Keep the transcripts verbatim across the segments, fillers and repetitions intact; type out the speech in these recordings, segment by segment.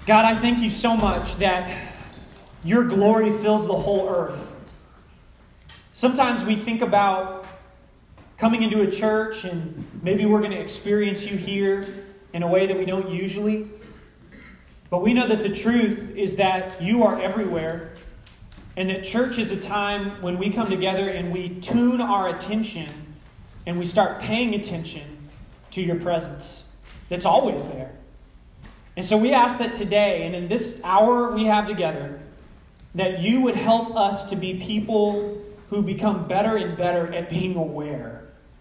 God, I thank you so much that your glory fills the whole earth. Sometimes we think about coming into a church and maybe we're going to experience you here in a way that we don't usually. But we know that the truth is that you are everywhere, and that church is a time when we come together and we tune our attention and we start paying attention to your presence that's always there. And so we ask that today, and in this hour we have together, that you would help us to be people who become better and better at being aware.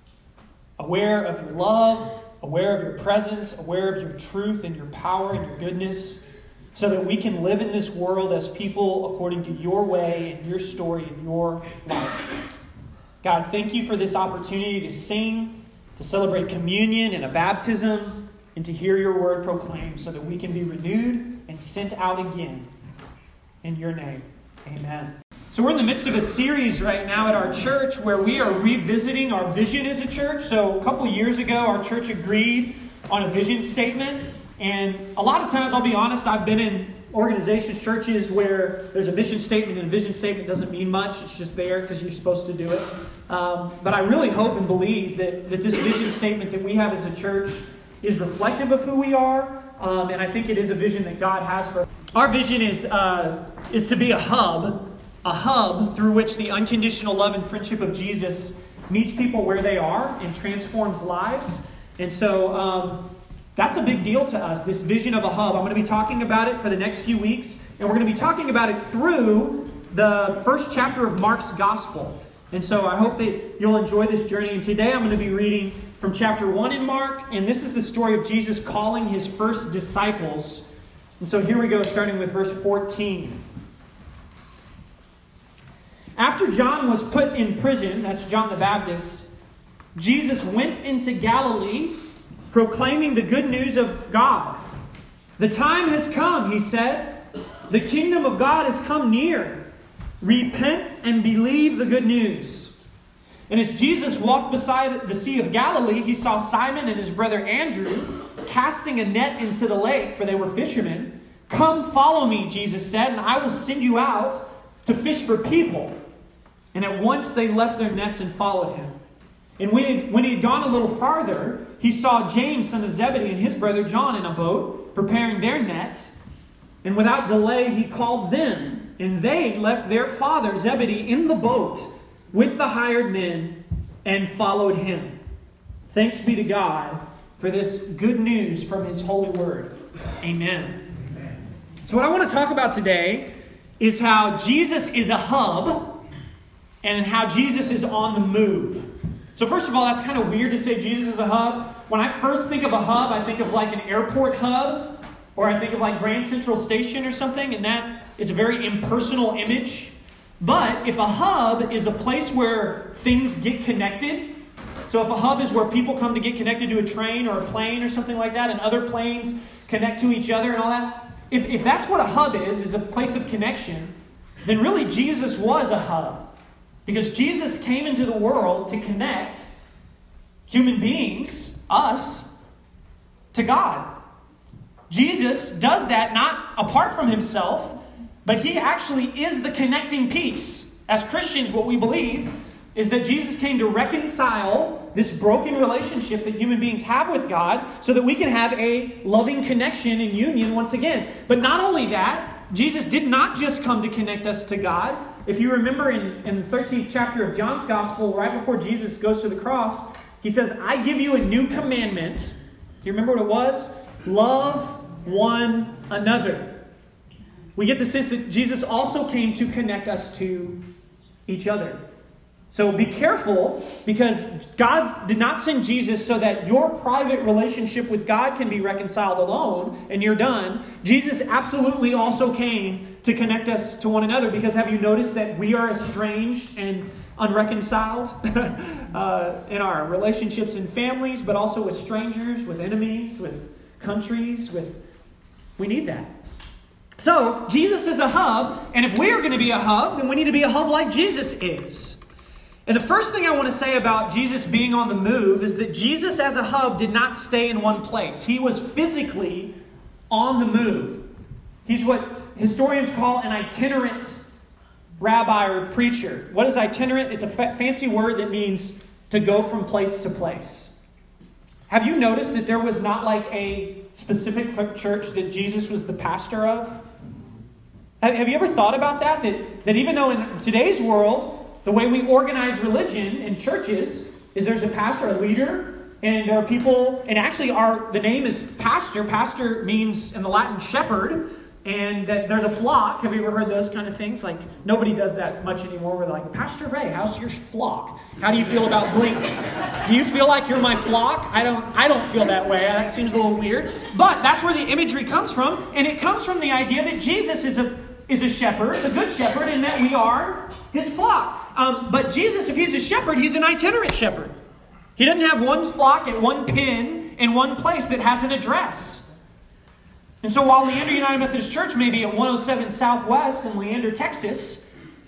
Aware of your love, aware of your presence, aware of your truth and your power and your goodness, so that we can live in this world as people according to your way and your story and your life. God, thank you for this opportunity to sing, to celebrate communion and a baptism, and to hear your word proclaimed so that we can be renewed and sent out again. In your name, amen. So we're in the midst of a series right now at our church where we are revisiting our vision as a church. So a couple years ago, our church agreed on a vision statement. And a lot of times, I'll be honest, I've been in organizations, churches where there's a mission statement and a vision statement doesn't mean much. It's just there because you're supposed to do it. Um, but I really hope and believe that, that this vision statement that we have as a church is reflective of who we are, um, and I think it is a vision that God has for us. Our vision is uh, is to be a hub, a hub through which the unconditional love and friendship of Jesus meets people where they are and transforms lives. And so um, that's a big deal to us, this vision of a hub. I'm going to be talking about it for the next few weeks, and we're going to be talking about it through the first chapter of Mark's Gospel. And so I hope that you'll enjoy this journey. And today I'm going to be reading from chapter one in Mark. And this is the story of Jesus calling his first disciples. And so here we go, starting with verse fourteen. After John was put in prison, that's John the Baptist, Jesus went into Galilee proclaiming the good news of God. The time has come, he said. The kingdom of God has come near. Repent and believe the good news. And as Jesus walked beside the Sea of Galilee, he saw Simon and his brother Andrew casting a net into the lake, for they were fishermen. Come, follow me, Jesus said, and I will send you out to fish for people. And at once they left their nets and followed him. And when he, when he had gone a little farther, he saw James, son of Zebedee, and his brother John in a boat, preparing their nets. And without delay he called them. And they left their father Zebedee in the boat with the hired men and followed him. Thanks be to God for this good news from his holy word. Amen. Amen. So what I want to talk about today is how Jesus is a hub and how Jesus is on the move. So first of all, that's kind of weird to say Jesus is a hub. When I first think of a hub, I think of like an airport hub, or I think of like Grand Central Station or something, and that is a very impersonal image. But if a hub is a place where things get connected, so if a hub is where people come to get connected to a train or a plane or something like that, and other planes connect to each other and all that, if, if that's what a hub is, is a place of connection, then really Jesus was a hub. Because Jesus came into the world to connect human beings, us, to God. Jesus does that not apart from himself, but he actually is the connecting piece. As Christians, what we believe is that Jesus came to reconcile this broken relationship that human beings have with God so that we can have a loving connection and union once again. But not only that, Jesus did not just come to connect us to God. If you remember in, in the thirteenth chapter of John's Gospel, right before Jesus goes to the cross, he says, I give you a new commandment. Do you remember what it was? Love one another. We get the sense that Jesus also came to connect us to each other. So be careful, because God did not send Jesus so that your private relationship with God can be reconciled alone and you're done. Jesus absolutely also came to connect us to one another, because have you noticed that we are estranged and unreconciled uh, in our relationships in families, but also with strangers, with enemies, with countries, with... We need that. So, Jesus is a hub, and if we are going to be a hub, then we need to be a hub like Jesus is. And the first thing I want to say about Jesus being on the move is that Jesus as a hub did not stay in one place. He was physically on the move. He's what historians call an itinerant rabbi or preacher. What is itinerant? It's a fa- fancy word that means to go from place to place. Have you noticed that there was not like a specific church that Jesus was the pastor of? Have you ever thought about that? That, that even though in today's world, the way we organize religion in churches is there's a pastor, a leader, and there are people, and actually our the name is pastor. Pastor means in the Latin shepherd, and that there's a flock. Have you ever heard those kind of things? Like nobody does that much anymore. We're like, Pastor Ray, how's your flock? How do you feel about Blink? Do you feel like you're my flock? I don't I don't feel that way. That seems a little weird. But that's where the imagery comes from, and it comes from the idea that Jesus is a is a shepherd, a good shepherd, and that we are his flock. Um, but Jesus, if he's a shepherd, he's an itinerant shepherd. He doesn't have one flock at one pen in one place that has an address. And so while Leander United Methodist Church may be at one oh seven Southwest in Leander, Texas,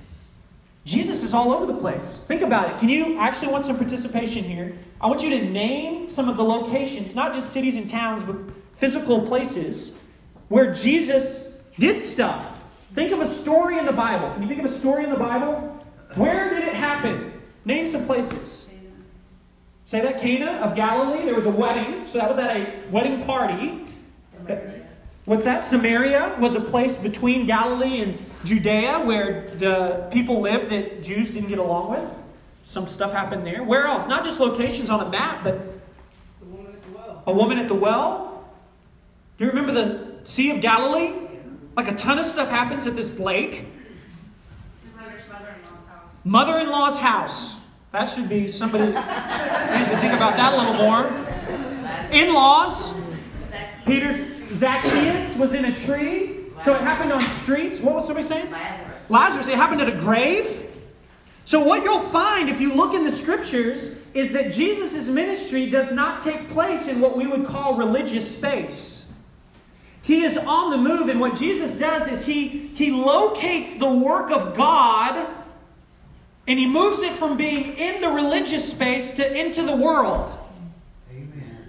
Jesus is all over the place. Think about it. Can you I actually want some participation here? I want you to name some of the locations, not just cities and towns, but physical places where Jesus did stuff. Think of a story in the Bible. Can you think of a story in the Bible? Where did it happen? Name some places. Say that. Cana of Galilee. There was a wedding. So that was at a wedding party. Samaria. What's that? Samaria was a place between Galilee and Judea where the people lived that Jews didn't get along with. Some stuff happened there. Where else? Not just locations on a map, but the woman at the well. A woman at the well. Do you remember the Sea of Galilee? Like a ton of stuff happens at this lake. Mother-in-law's house. Mother-in-law's house. That should be somebody needs to think about that a little more. In-laws. Peter's Zacchaeus was in a tree. So it happened on streets. What was somebody saying? Lazarus. Lazarus. It happened at a grave. So what you'll find if you look in the scriptures is that Jesus' ministry does not take place in what we would call religious space. He is on the move, and what Jesus does is he, he locates the work of God and he moves it from being in the religious space to into the world. Amen.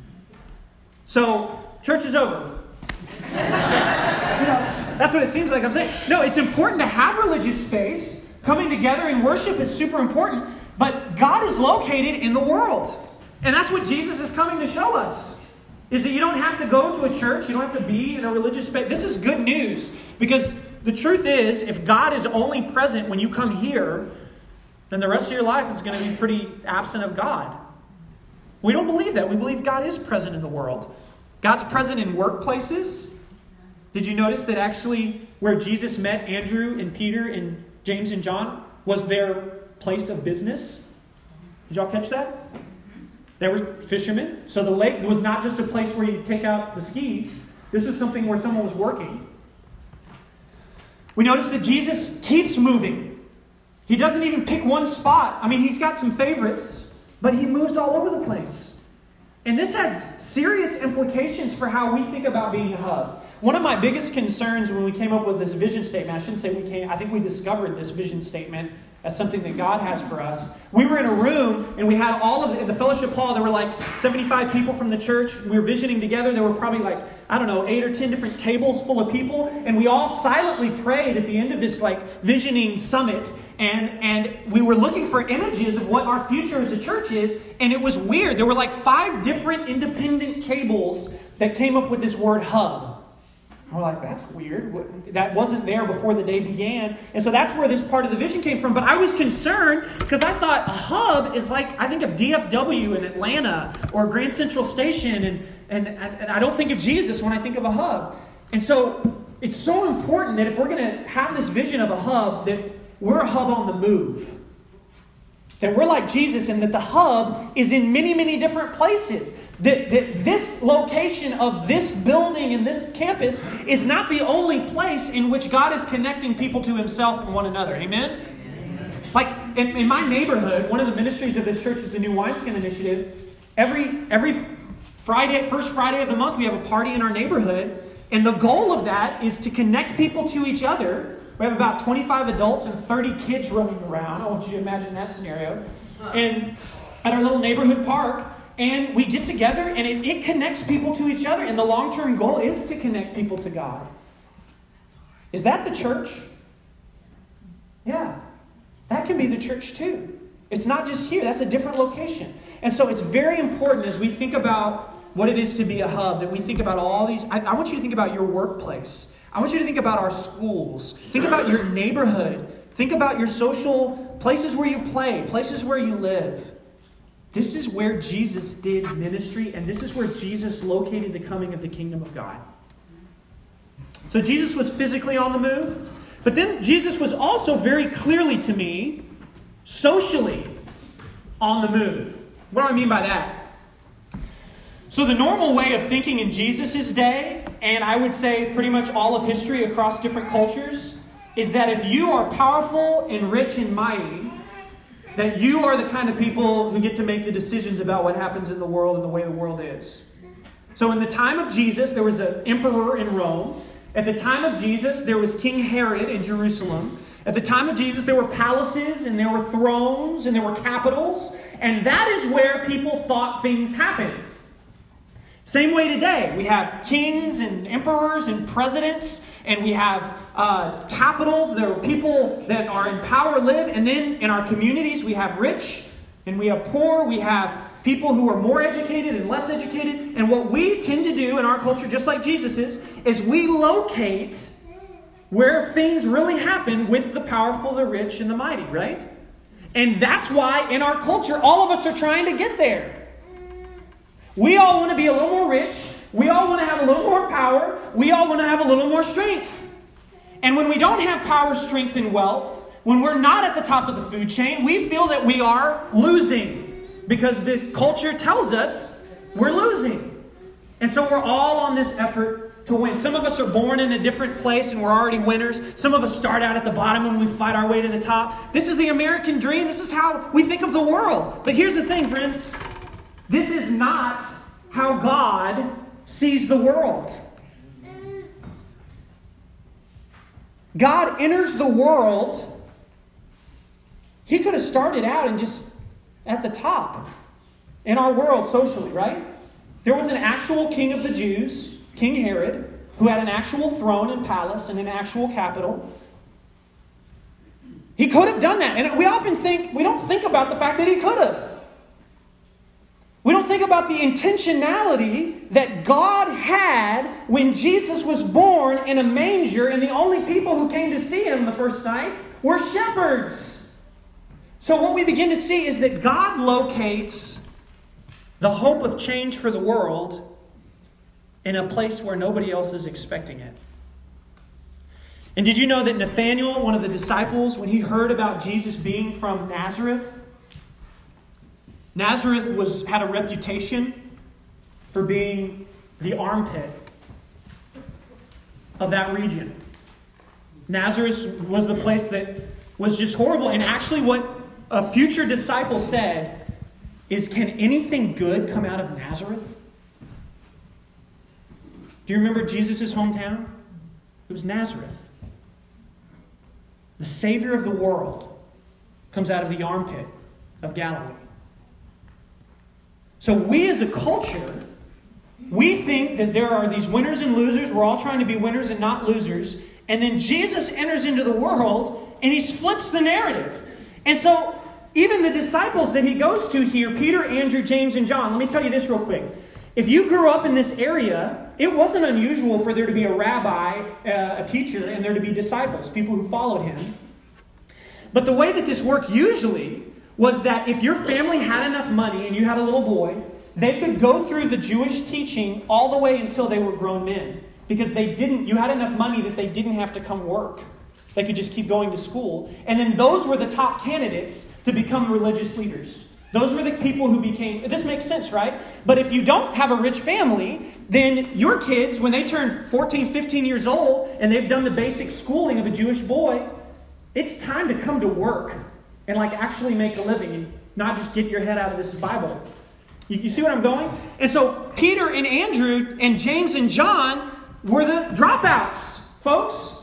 So, church is over. You know, that's what it seems like I'm saying. No, it's important to have religious space. Coming together in worship is super important. But God is located in the world. And that's what Jesus is coming to show us. Is that you don't have to go to a church. You don't have to be in a religious space. This is good news. Because the truth is, if God is only present when you come here, then the rest of your life is going to be pretty absent of God. We don't believe that. We believe God is present in the world. God's present in workplaces. Did you notice that actually where Jesus met Andrew and Peter and James and John was their place of business? Did y'all catch that? There were fishermen. So the lake was not just a place where you take out the skis. This was something where someone was working. We notice that Jesus keeps moving. He doesn't even pick one spot. I mean, he's got some favorites, but he moves all over the place. And this has serious implications for how we think about being a hub. One of my biggest concerns when we came up with this vision statement, I shouldn't say we came, I think we discovered this vision statement as something that God has for us. We were in a room and we had all of the, in the fellowship hall, there were like seventy-five people from the church. We were visioning together. There were probably like, I don't know, eight or ten different tables full of people. And we all silently prayed at the end of this like visioning summit. And, and we were looking for images of what our future as a church is. And it was weird. There were like five different independent cables that came up with this word hub. We're like, that's weird. That wasn't there before the day began. And so that's where this part of the vision came from. But I was concerned because I thought a hub is like, I think of D F W in Atlanta or Grand Central Station. And, and, and I don't think of Jesus when I think of a hub. And so it's so important that if we're going to have this vision of a hub, that we're a hub on the move. That we're like Jesus and that the hub is in many, many different places. That, that this location of this building and this campus is not the only place in which God is connecting people to himself and one another. Amen? Amen. Like in, in my neighborhood, one of the ministries of this church is the New Wineskin Initiative. Every, every Friday, first Friday of the month, we have a party in our neighborhood. And the goal of that is to connect people to each other. We have about twenty-five adults and thirty kids running around. I want you to imagine that scenario. And at our little neighborhood park, and we get together and it, it connects people to each other. And the long-term goal is to connect people to God. Is that the church? Yeah. That can be the church too. It's not just here. That's a different location. And so it's very important as we think about what it is to be a hub, that we think about all these. I, I want you to think about your workplace. I want you to think about our schools. Think about your neighborhood. Think about your social places where you play, places where you live. This is where Jesus did ministry, and this is where Jesus located the coming of the kingdom of God. So Jesus was physically on the move, but then Jesus was also very clearly to me socially on the move. What do I mean by that? So the normal way of thinking in Jesus' day, and I would say pretty much all of history across different cultures, is that if you are powerful and rich and mighty, that you are the kind of people who get to make the decisions about what happens in the world and the way the world is. So in the time of Jesus, there was an emperor in Rome. At the time of Jesus, there was King Herod in Jerusalem. At the time of Jesus, there were palaces and there were thrones and there were capitals. And that is where people thought things happened. Same way today. We have kings and emperors and presidents, and we have uh, capitals. There are people that are in power live. And then in our communities, we have rich and we have poor. We have people who are more educated and less educated. And what we tend to do in our culture, just like Jesus is, is we locate where things really happen with the powerful, the rich, and the mighty, right? And that's why in our culture, all of us are trying to get there. We all want to be a little more rich. We all want to have a little more power. We all want to have a little more strength. And when we don't have power, strength, and wealth, when we're not at the top of the food chain, we feel that we are losing because the culture tells us we're losing. And so we're all on this effort to win. Some of us are born in a different place and we're already winners. Some of us start out at the bottom and we fight our way to the top. This is the American dream. This is how we think of the world. But here's the thing, friends. This is not how God sees the world. God enters the world. He could have started out and just at the top in our world socially, right? There was an actual king of the Jews, King Herod, who had an actual throne and palace and an actual capital. He could have done that. And we often think, we don't think about the fact that he could have. We don't think about the intentionality that God had when Jesus was born in a manger, and the only people who came to see him the first night were shepherds. So what we begin to see is that God locates the hope of change for the world in a place where nobody else is expecting it. And did you know that Nathanael, one of the disciples, when he heard about Jesus being from Nazareth, Nazareth was had a reputation for being the armpit of that region. Nazareth was the place that was just horrible. And actually what a future disciple said is, can anything good come out of Nazareth? Do you remember Jesus' hometown? It was Nazareth. The Savior of the world comes out of the armpit of Galilee. So we as a culture, we think that there are these winners and losers. We're all trying to be winners and not losers. And then Jesus enters into the world and he flips the narrative. And so even the disciples that he goes to here, Peter, Andrew, James, and John, let me tell you this real quick. If you grew up in this area, it wasn't unusual for there to be a rabbi, uh, a teacher, and there to be disciples, people who followed him. But the way that this worked usually was that if your family had enough money and you had a little boy, they could go through the Jewish teaching all the way until they were grown men. Because they didn't, you had enough money that they didn't have to come work. They could just keep going to school. And then those were the top candidates to become religious leaders. Those were the people who became, this makes sense, right? But if you don't have a rich family, then your kids, when they turn fourteen, fifteen years old, and they've done the basic schooling of a Jewish boy, it's time to come to work and like actually make a living and not just get your head out of this Bible. You, you see what I'm going? And so Peter and Andrew and James and John were the dropouts, folks.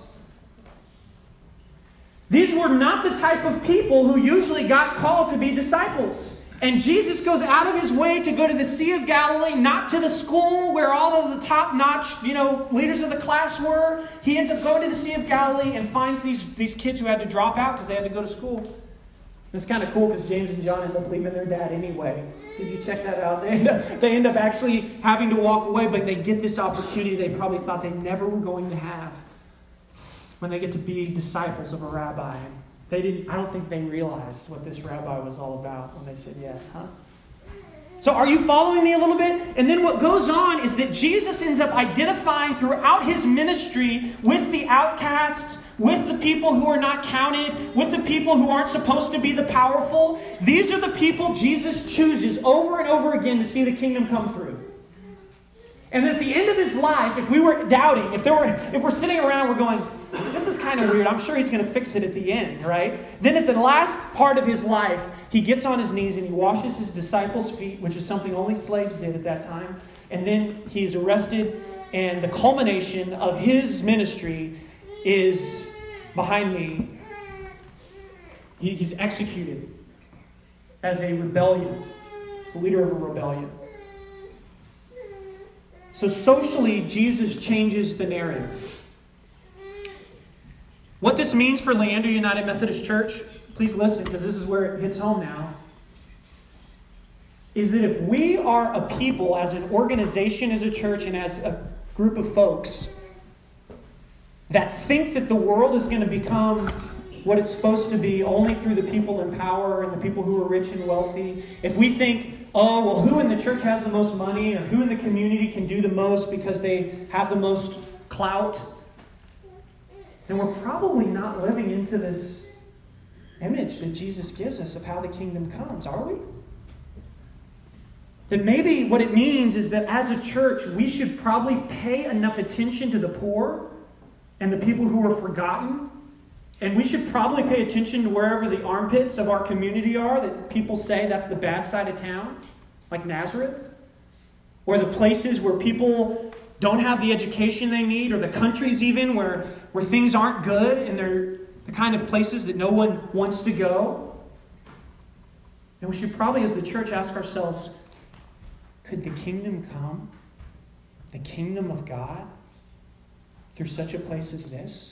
These were not the type of people who usually got called to be disciples. And Jesus goes out of his way to go to the Sea of Galilee, not to the school where all of the top-notch, you know, leaders of the class were. He ends up going to the Sea of Galilee and finds these, these kids who had to drop out because they had to go to school. And it's kind of cool because James and John end up leaving their dad anyway. Did you check that out? They end up, they end up actually having to walk away, but they get this opportunity they probably thought they never were going to have when they get to be disciples of a rabbi. They didn't, I don't think they realized what this rabbi was all about when they said yes, huh? So are you following me a little bit? And then what goes on is that Jesus ends up identifying throughout his ministry with the outcasts, with the people who are not counted, with the people who aren't supposed to be the powerful. These are the people Jesus chooses over and over again to see the kingdom come through. And at the end of his life, if we were doubting, if there were, if we're sitting around, we're going, this is kind of weird. I'm sure he's going to fix it at the end, right? Then at the last part of his life, he gets on his knees and he washes his disciples' feet, which is something only slaves did at that time. And then he's arrested, and the culmination of his ministry is behind me. He, he's executed as a rebellion. He's the leader of a rebellion. So socially, Jesus changes the narrative. What this means for Leander United Methodist Church, please listen because this is where it hits home now, is that if we are a people, as an organization, as a church, and as a group of folks that think that the world is going to become what it's supposed to be only through the people in power and the people who are rich and wealthy, if we think, oh, well, who in the church has the most money, or who in the community can do the most because they have the most clout, then we're probably not living into this image that Jesus gives us of how the kingdom comes, are we? That maybe what it means is that as a church, we should probably pay enough attention to the poor and the people who are forgotten. And we should probably pay attention to wherever the armpits of our community are that people say that's the bad side of town, like Nazareth. Or the places where people don't have the education they need, or the countries even where, where things aren't good and they're the kind of places that no one wants to go. And we should probably, as the church, ask ourselves, could the kingdom come, the kingdom of God, through such a place as this?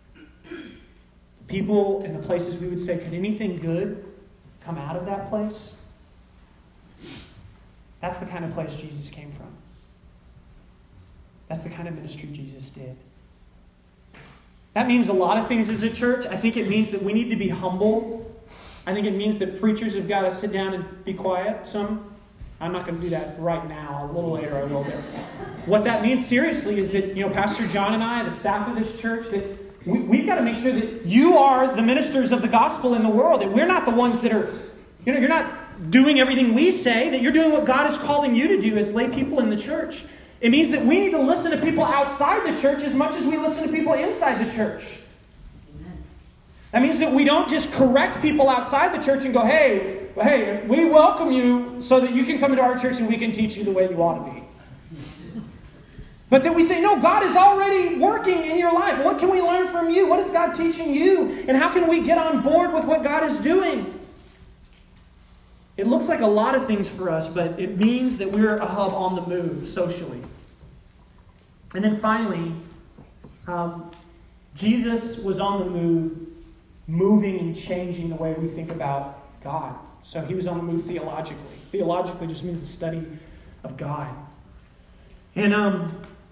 People in the places we would say, could anything good come out of that place? That's the kind of place Jesus came from. That's the kind of ministry Jesus did. That means a lot of things as a church. I think it means that we need to be humble. I think it means that preachers have got to sit down and be quiet. Some, I'm not going to do that right now. A little later I will there. What that means seriously is that, you know, Pastor John and I, the staff of this church, that we, we've got to make sure that you are the ministers of the gospel in the world. That we're not the ones that are, you know, you're not doing everything we say. That you're doing what God is calling you to do as lay people in the church. It means that we need to listen to people outside the church as much as we listen to people inside the church. Amen. That means that we don't just correct people outside the church and go, hey, hey, we welcome you so that you can come into our church and we can teach you the way you ought to be. But that we say, no, God is already working in your life. What can we learn from you? What is God teaching you? And how can we get on board with what God is doing? It looks like a lot of things for us, but it means that we're a hub on the move socially. And then finally, um, Jesus was on the move, moving and changing the way we think about God. So he was on the move theologically. Theologically just means the study of God. And um,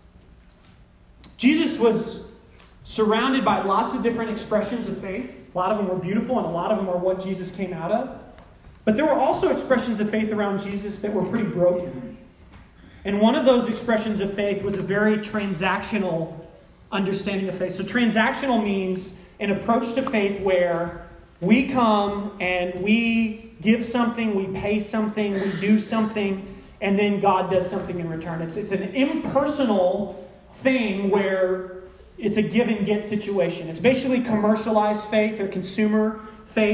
Jesus was surrounded by lots of different expressions of faith. A lot of them were beautiful, and a lot of them are what Jesus came out of. But there were also expressions of faith around Jesus that were pretty broken. And one of those expressions of faith was a very transactional understanding of faith. So transactional means an approach to faith where we come and we give something, we pay something, we do something, and then God does something in return. It's, it's an impersonal thing where it's a give and get situation. It's basically commercialized faith or consumer faith.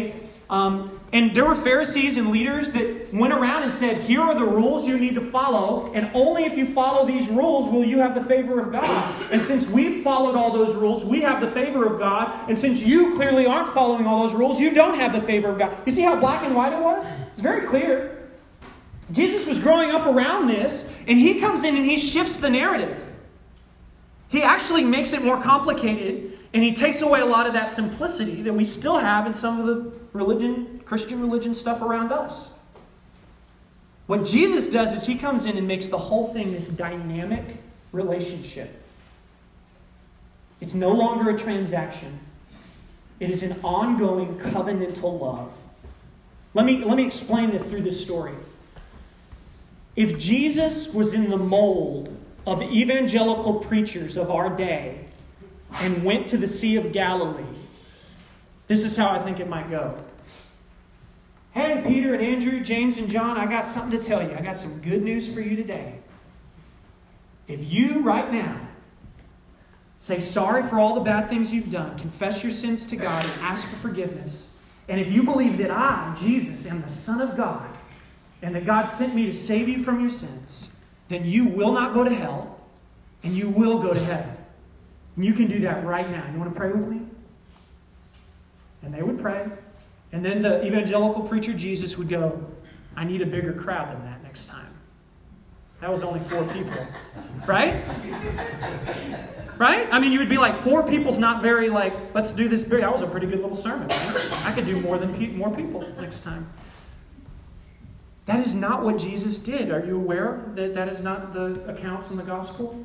Um, and there were Pharisees and leaders that went around and said, here are the rules you need to follow, and only if you follow these rules will you have the favor of God. And since we've followed all those rules, we have the favor of God. And since you clearly aren't following all those rules, you don't have the favor of God. You see how black and white it was? It's very clear. Jesus was growing up around this, and he comes in and he shifts the narrative. He actually makes it more complicated, and he takes away a lot of that simplicity that we still have in some of the religion, Christian religion stuff around us. What Jesus does is he comes in and makes the whole thing this dynamic relationship. It's no longer a transaction. It is an ongoing covenantal love. Let me, let me explain this through this story. If Jesus was in the mold of evangelical preachers of our day and went to the Sea of Galilee, this is how I think it might go. Hey, Peter and Andrew, James and John, I got something to tell you. I got some good news for you today. If you, right now, say sorry for all the bad things you've done, confess your sins to God and ask for forgiveness, and if you believe that I, Jesus, am the Son of God, and that God sent me to save you from your sins, then you will not go to hell, and you will go to heaven. And you can do that right now. You want to pray with me? And they would pray. And then the evangelical preacher Jesus would go, I need a bigger crowd than that next time. That was only four people. Right? Right? I mean, you would be like, four people's not very like, let's do this big. That was a pretty good little sermon. Right? I could do more than pe- more people next time. That is not what Jesus did. Are you aware that that is not the accounts in the gospel?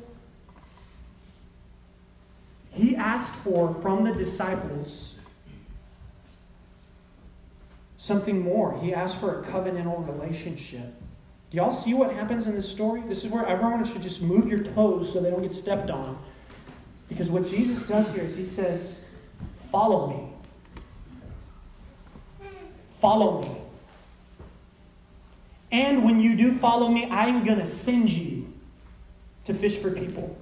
He asked for, from the disciples, something more. He asked for a covenantal relationship. Do y'all see what happens in this story? This is where everyone should just move your toes so they don't get stepped on. Because what Jesus does here is he says, follow me. Follow me. And when you do follow me, I'm going to send you to fish for people.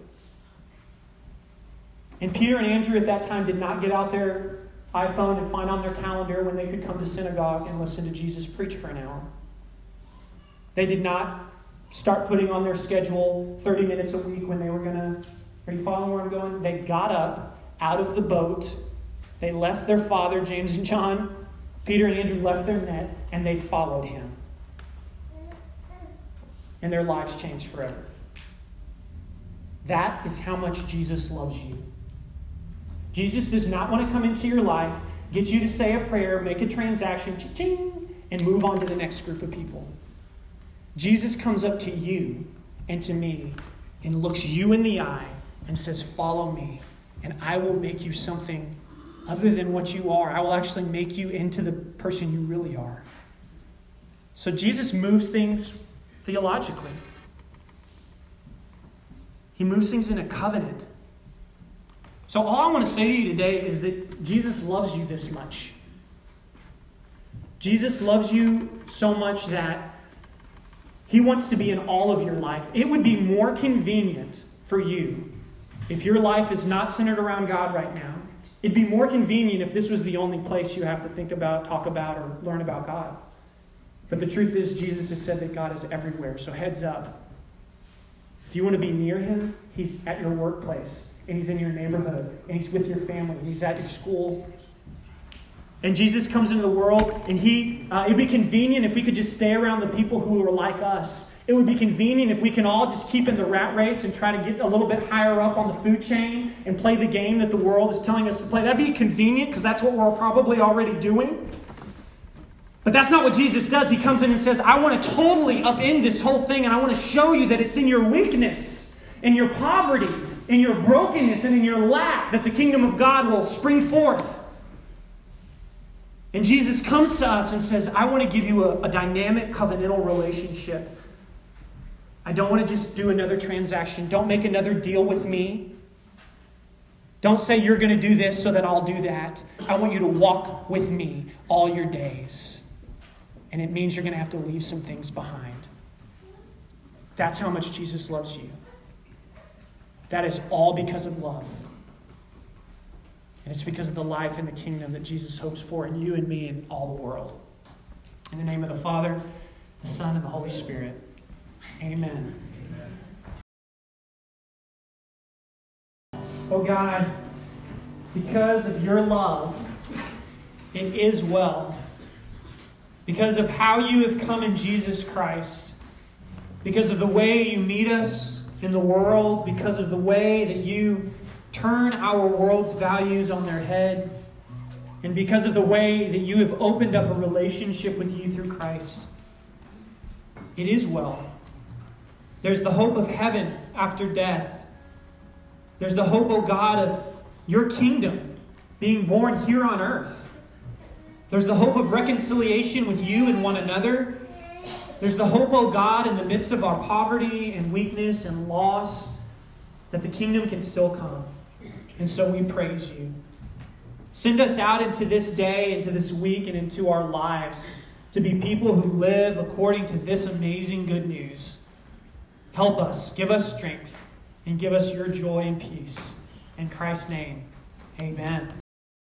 And Peter and Andrew at that time did not get out their iPhone and find on their calendar when they could come to synagogue and listen to Jesus preach for an hour. They did not start putting on their schedule thirty minutes a week when they were going to... Are you following where I'm going? They got up out of the boat. They left their father, James and John. Peter and Andrew left their net, and they followed him. And their lives changed forever. That is how much Jesus loves you. Jesus does not want to come into your life, get you to say a prayer, make a transaction, ching, and move on to the next group of people. Jesus comes up to you and to me and looks you in the eye and says, follow me, and I will make you something other than what you are. I will actually make you into the person you really are. So Jesus moves things theologically. He moves things in a covenant. So all I want to say to you today is that Jesus loves you this much. Jesus loves you so much that he wants to be in all of your life. It would be more convenient for you if your life is not centered around God right now. It'd be more convenient if this was the only place you have to think about, talk about, or learn about God. But the truth is, Jesus has said that God is everywhere. So heads up. If you want to be near him, he's at your workplace, and he's in your neighborhood, and he's with your family, and he's at your school. And Jesus comes into the world, and he uh, it'd be convenient if we could just stay around the people who are like us. It would be convenient if we can all just keep in the rat race and try to get a little bit higher up on the food chain and play the game that the world is telling us to play. That'd be convenient because that's what we're probably already doing. But that's not what Jesus does. He comes in and says, I want to totally upend this whole thing, and I want to show you that it's in your weakness, in your poverty, in your brokenness, and in your lack that the kingdom of God will spring forth. And Jesus comes to us and says, I want to give you a, a dynamic covenantal relationship. I don't want to just do another transaction. Don't make another deal with me. Don't say you're going to do this so that I'll do that. I want you to walk with me all your days. And it means you're going to have to leave some things behind. That's how much Jesus loves you. That is all because of love. And it's because of the life and the kingdom that Jesus hopes for in you and me and all the world. In the name of the Father, the Son, and the Holy Spirit. Amen. Oh God, because of your love, it is well. Because of how you have come in Jesus Christ. Because of the way you meet us in the world. Because of the way that you turn our world's values on their head. And because of the way that you have opened up a relationship with you through Christ. It is well. There's the hope of heaven after death. There's the hope, oh God, of your kingdom being born here on earth. There's the hope of reconciliation with you and one another. There's the hope, oh God, in the midst of our poverty and weakness and loss, that the kingdom can still come. And so we praise you. Send us out into this day, into this week, and into our lives to be people who live according to this amazing good news. Help us, give us strength, and give us your joy and peace. In Christ's name, amen.